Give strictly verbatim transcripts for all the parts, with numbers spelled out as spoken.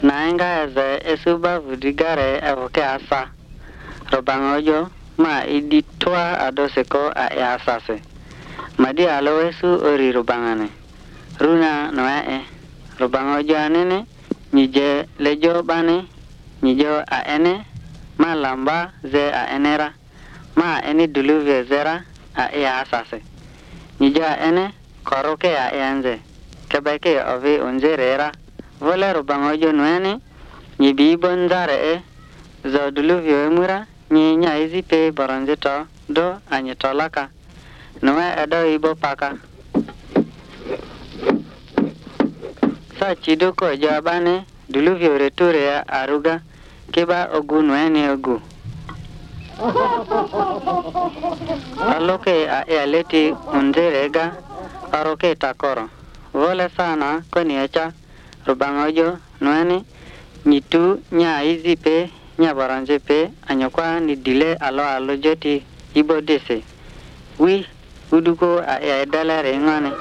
naenga eze esuba vudigare evoke asa robangojo ma iditwa adoseko a e asase madi alowesu ori rubangane runa noe rubangojo anene nije lejo bane nijo a ene ma lamba ze a enera ma eni duluvye zera a e asase nijo a ene koroke a enze kebeke ovi unzerera vole rubangojo nuene nibi bonzare e zo duluvye emura ni nya izipe boronzito do anyitolaka noe edo ibo paka sa chido ko jabane duluvyo reture ya aruga kiba ogu nuene ogu aloke a ealeti unzerega aroke takoro vole sana koni echa rubangojo nuene nitu nya izipe nya boronzepe anyokwa ni dile alo alo joti ibo dese wi uduko a e dalare ngane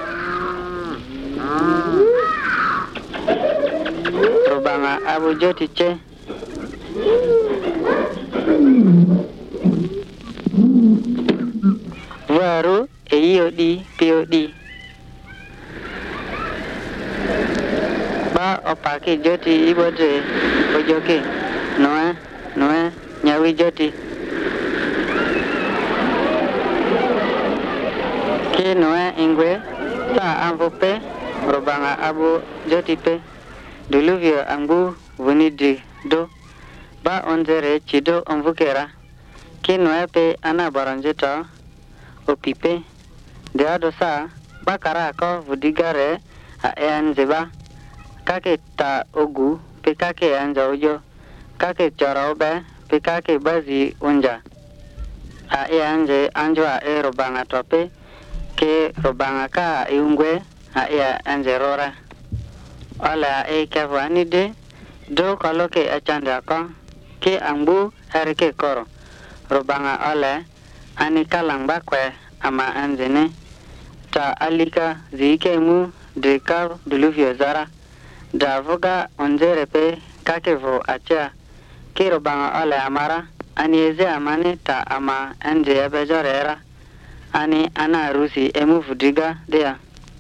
rubanga abu joti che waru e yodi piodi ba opaki joti ibo de ojoke noe noe nyawi joti ke noe ingwe sa amvope robanga abu joti pe duluvio ambu vunidi do ba onzere chido omvukera ke noe pe ana baranjeta opipe de ado sa bakara ko vudigare a enzeba kake ta ogu pe kake anja ojo kake chorobe pe kake bazi unja a e anje anjo a e robanga tope ke robanga ka iungwe a e anje rora ala e kavani de do kaloke achanda ko ke ambu herke koro robanga ole ani kalang bakwe ama anjene ta alika zike mu de ka duluvio zara da voga onzere pe kake vo acha kiro banga ole amara ani eze amane ta ama anje ebejorera ani ana rusi emu fudiga dea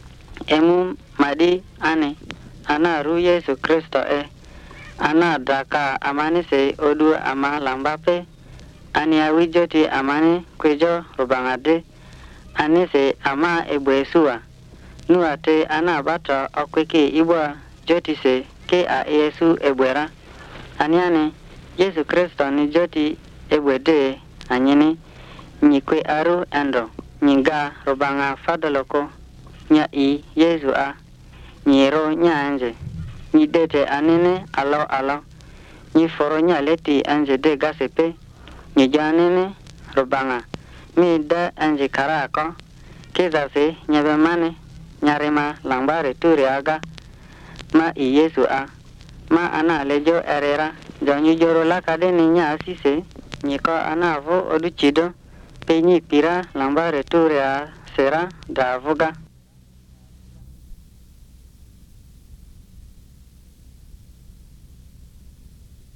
emu madi ani ana ru Yesu Kristo e ana daka amane se odu ama lambape ani awijoti amane kwejo rubanga de ani se ama ebwesua nuate ana bata okweke ibwa joti se ke a Yesu ebwera aniane Yesu Kristo ni joti ebwede anyini nyikwe aru endo nyinga rubanga fadaloko nya i Yesu a nyiro nya anje nyidete anene alo alo nyiforo nya leti anje de gasepe nyijanene rubanga mi da anje karako kezase nyabemane nyarema langbare turiaga ma i Yesu a ma ana lejo erera jonyu joro la kadeni nya asise nyiko ana vo oduchido pe nyi pira lambare turia sera da voga